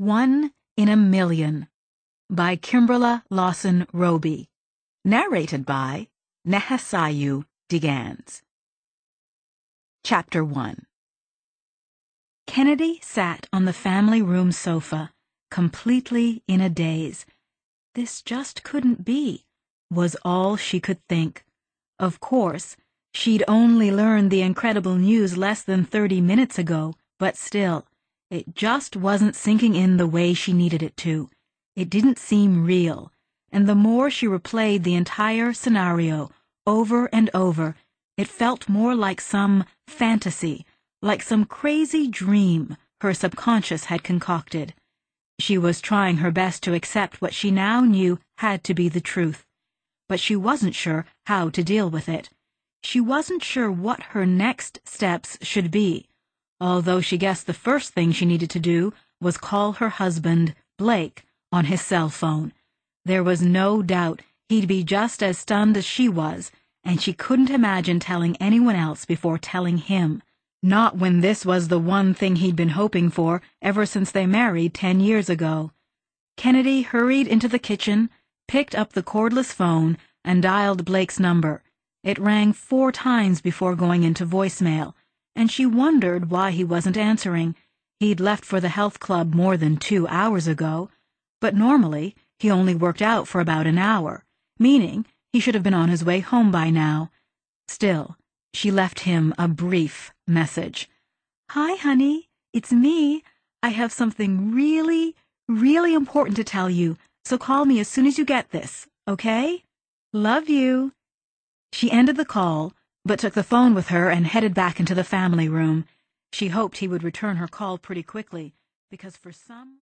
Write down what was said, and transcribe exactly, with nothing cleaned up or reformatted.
One in a Million by Kimberla Lawson Roby. Narrated by Nehasayu Digans. Chapter one. Kennedy sat on the family room sofa, completely in a daze. This just couldn't be, was all she could think. Of course, she'd only learned the incredible news less than thirty minutes ago, but still, it just wasn't sinking in the way she needed it to. It didn't seem real, and the more she replayed the entire scenario over and over, it felt more like some fantasy, like some crazy dream her subconscious had concocted. She was trying her best to accept what she now knew had to be the truth, but she wasn't sure how to deal with it. She wasn't sure what her next steps should be, although she guessed the first thing she needed to do was call her husband, Blake, on his cell phone. There was no doubt he'd be just as stunned as she was, and she couldn't imagine telling anyone else before telling him. Not when this was the one thing he'd been hoping for ever since they married ten years ago. Kennedy hurried into the kitchen, picked up the cordless phone, and dialed Blake's number. It rang four times before going into voicemail, and she wondered why he wasn't answering. He'd left for the health club more than two hours ago, but normally he only worked out for about an hour, meaning he should have been on his way home by now. Still, she left him a brief message. "Hi, honey, it's me. I have something really, really important to tell you, so call me as soon as you get this, okay? Love you." She ended the call, but took the phone with her and headed back into the family room. She hoped he would return her call pretty quickly, because for some